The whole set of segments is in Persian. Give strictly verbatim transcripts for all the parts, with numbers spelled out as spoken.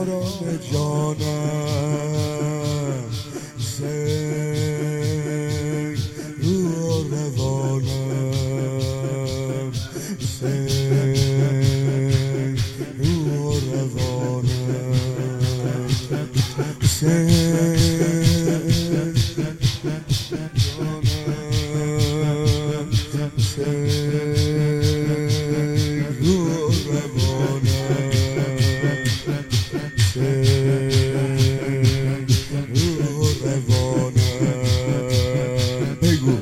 آرام جانم سیر رو روانم سیر رو روانم سیر جانم سیر رو روانم سیر رو روانم بگو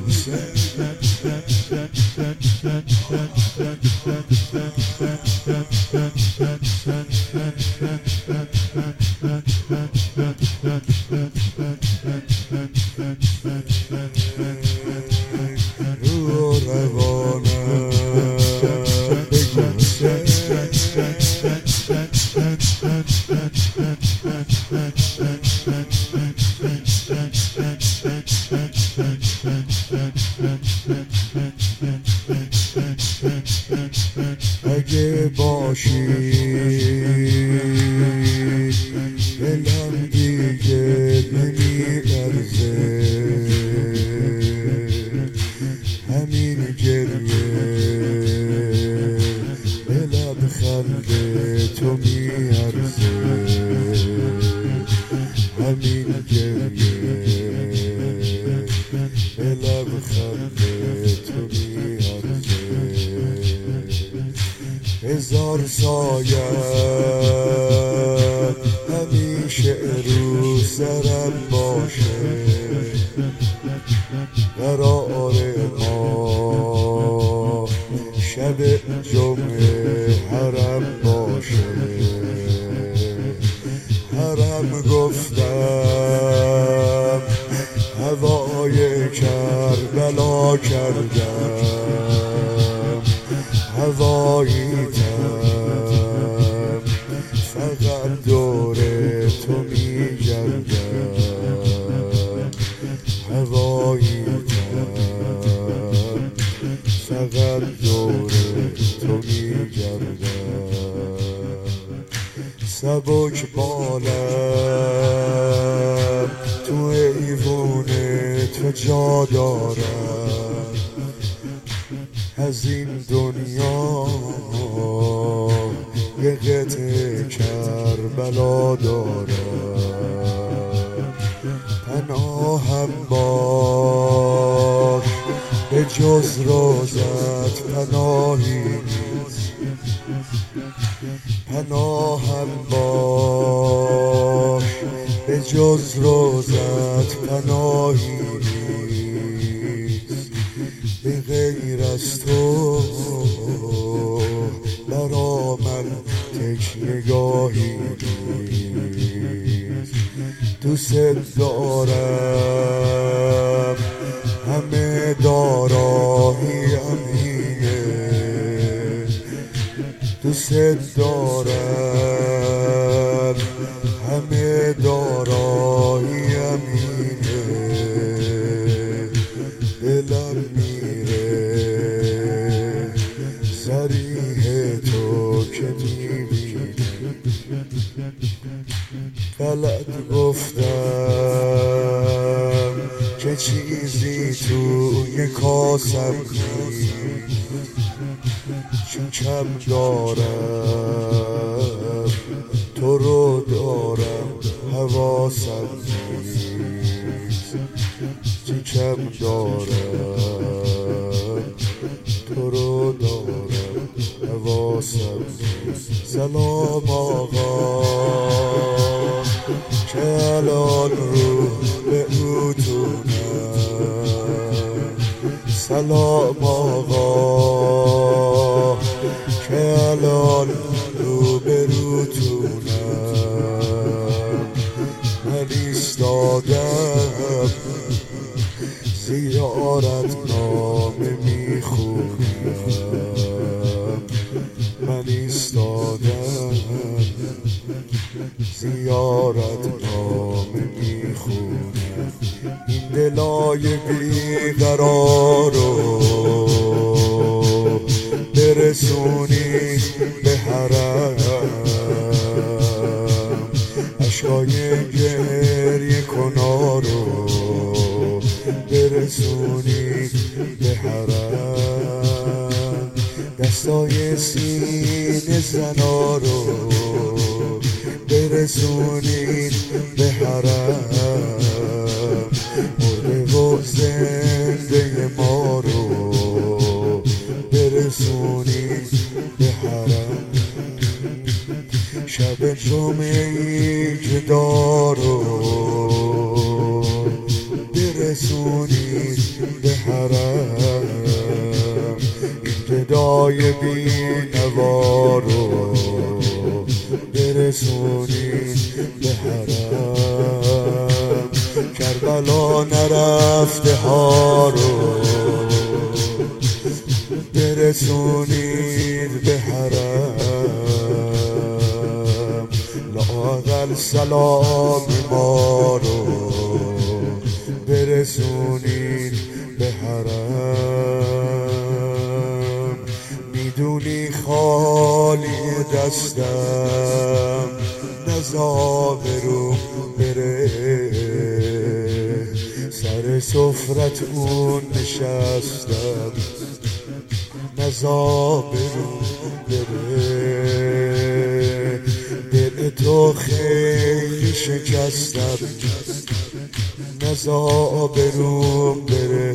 رو روانم بگو اگه باشی دلم دیگه نمی‌لرزه همین گریه به لبخند تو میارزه همین گریه به لبخند تو میارزه هزار سایت همیشه رو سرم باشه قرار ما شب جمعه حرم باشه حرم گفتم هوای کربلا کردم هواییتم فقط دور تو میگردم هواییتم فقط دور تو میگردم سبک بالم تو ایوون تو جا دارم از این دنیا یه قطعه کربلا دارم پناهم باش به جز روزت پناهی نیست پناهم باش به جز روزت پناهی نیست به غیر از تو برا من تکیه‌گاهی نیست دوست دارم همه داراییم اینه دوست دارم همه داراییم اینه دلم میره صریح تو که میبینی غلط گفتم که چیزی توی کاسم نیست چون کم دارم تو رو دارم حواسم نیست چون کم دارم تو رو دارم حواسم نیست سلام آقا که الان رو به اتونم سلام آقا که الان رو به روتونم من ایستادم زیارت نامه میخونم من ایستادم زیارت نامه میخونم این دلای بیقرار رو برسونی به حرم سینه زنا رو برسونید به حرم، مرده و زنده ما رو برسونید به حرم. شب جمعه جدا رو برسونید به حرم، این گدای بی نوا رو برسونید به حرم. کربلا نرفته ها رو برسونید به حرم، لااقل سلام ما رو برسونید به حرم. میدونی خالی دستم نزا برو بره، سر سفرت اون نشستم نزا برو بره. دل تو خیلی شکستم نزا برو بره،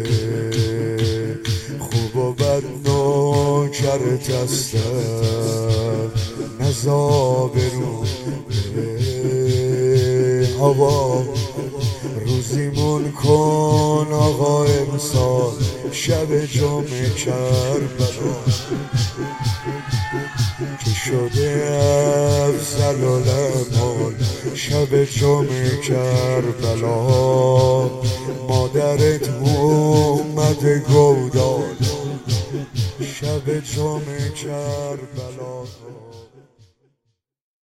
خوب و بد نوکرت هستم نزا برو بره. هوا روزیمون کن آقا امسال، شب جمعه کربلا که شده افضل العمال. شب جمعه کربلا مادرت اومده گودال، شب جمعه کربلا.